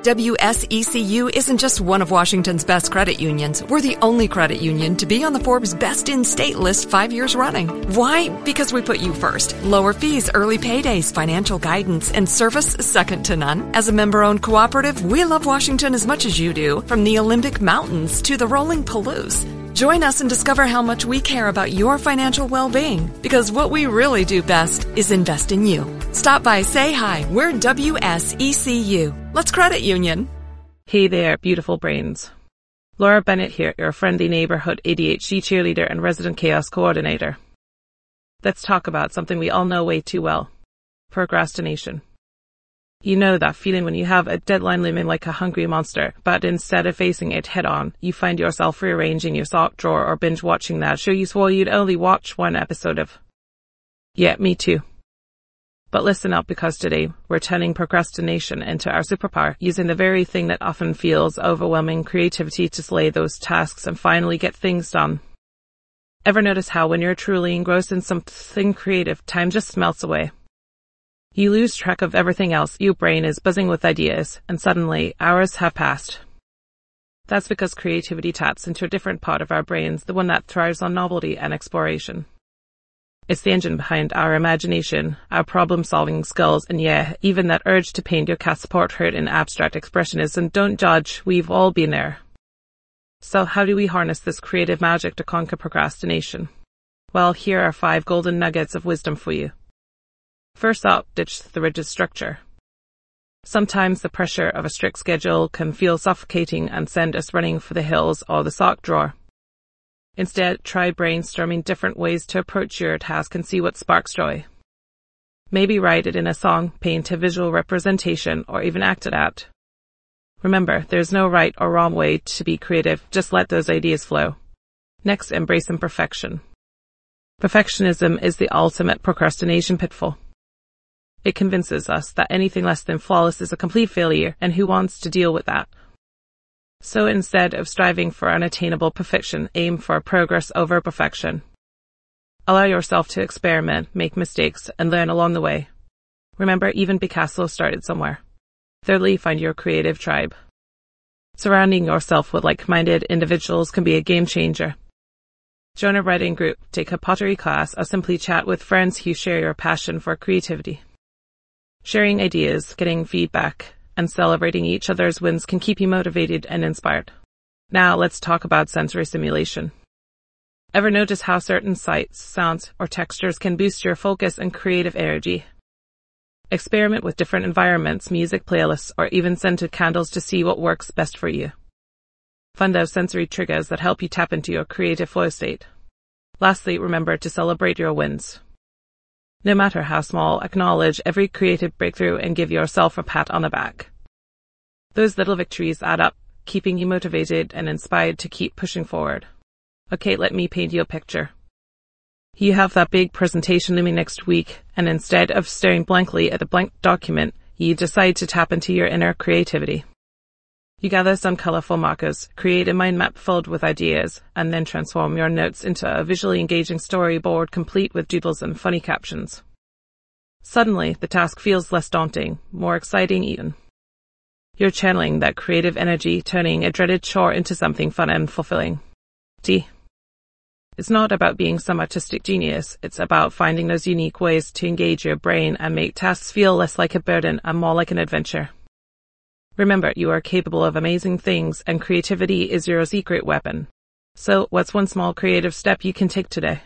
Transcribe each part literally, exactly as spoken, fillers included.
W S E C U isn't just one of Washington's best credit unions. We're the only credit union to be on the Forbes Best in State list five years running. Why? Because we put you first. Lower fees, early paydays, financial guidance, and service second to none. As a member-owned cooperative, we love Washington as much as you do, from the Olympic Mountains to the rolling Palouse. Join us and discover how much we care about your financial well-being, because what we really do best is invest in you. Stop by, say hi. We're W S E C U. Let's credit union. Hey there, beautiful brains. Laura Bennett here, your friendly neighborhood A D H D cheerleader and resident chaos coordinator. Let's talk about something we all know way too well. Procrastination. You know that feeling when you have a deadline looming like a hungry monster, but instead of facing it head-on, you find yourself rearranging your sock drawer or binge-watching that show you swore you'd only watch one episode of. Yeah, me too. But listen up, because today we're turning procrastination into our superpower, using the very thing that often feels overwhelming, creativity, to slay those tasks and finally get things done. Ever notice how when you're truly engrossed in something creative, time just melts away? You lose track of everything else, your brain is buzzing with ideas, and suddenly hours have passed. That's because creativity taps into a different part of our brains, the one that thrives on novelty and exploration. It's the engine behind our imagination, our problem-solving skills, and yeah, even that urge to paint your cat's portrait in abstract expressionism. Don't judge, we've all been there. So how do we harness this creative magic to conquer procrastination? Well, here are five golden nuggets of wisdom for you. First up, ditch the rigid structure. Sometimes the pressure of a strict schedule can feel suffocating and send us running for the hills or the sock drawer. Instead, try brainstorming different ways to approach your task and see what sparks joy. Maybe write it in a song, paint a visual representation, or even act it out. Remember, there's no right or wrong way to be creative, just let those ideas flow. Next, embrace imperfection. Perfectionism is the ultimate procrastination pitfall. It convinces us that anything less than flawless is a complete failure, and who wants to deal with that? So instead of striving for unattainable perfection, aim for progress over perfection. Allow yourself to experiment, make mistakes, and learn along the way. Remember, even Picasso started somewhere. Thirdly, find your creative tribe. Surrounding yourself with like-minded individuals can be a game changer. Join a writing group, take a pottery class, or simply chat with friends who share your passion for creativity. Sharing ideas, getting feedback, and celebrating each other's wins can keep you motivated and inspired. Now let's talk about sensory stimulation. Ever notice how certain sights, sounds, or textures can boost your focus and creative energy? Experiment with different environments, music playlists, or even scented candles to see what works best for you. Find those sensory triggers that help you tap into your creative flow state. Lastly, remember to celebrate your wins. No matter how small, acknowledge every creative breakthrough and give yourself a pat on the back. Those little victories add up, keeping you motivated and inspired to keep pushing forward. Okay, let me paint you a picture. You have that big presentation looming next week, and instead of staring blankly at a blank document, you decide to tap into your inner creativity. You gather some colorful markers, create a mind map filled with ideas, and then transform your notes into a visually engaging storyboard complete with doodles and funny captions. Suddenly, the task feels less daunting, more exciting even. You're channeling that creative energy, turning a dreaded chore into something fun and fulfilling. See? It's not about being some artistic genius, it's about finding those unique ways to engage your brain and make tasks feel less like a burden and more like an adventure. Remember, you are capable of amazing things, and creativity is your secret weapon. So, what's one small creative step you can take today?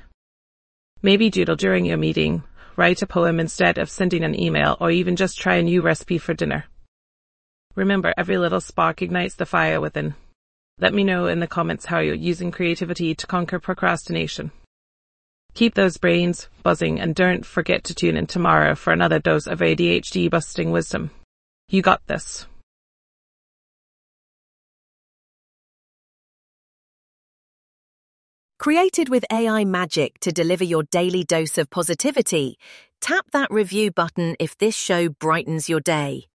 Maybe doodle during your meeting, write a poem instead of sending an email, or even just try a new recipe for dinner. Remember, every little spark ignites the fire within. Let me know in the comments how you're using creativity to conquer procrastination. Keep those brains buzzing, and don't forget to tune in tomorrow for another dose of A D H D-busting wisdom. You got this. Created with A I magic to deliver your daily dose of positivity, tap that review button if this show brightens your day.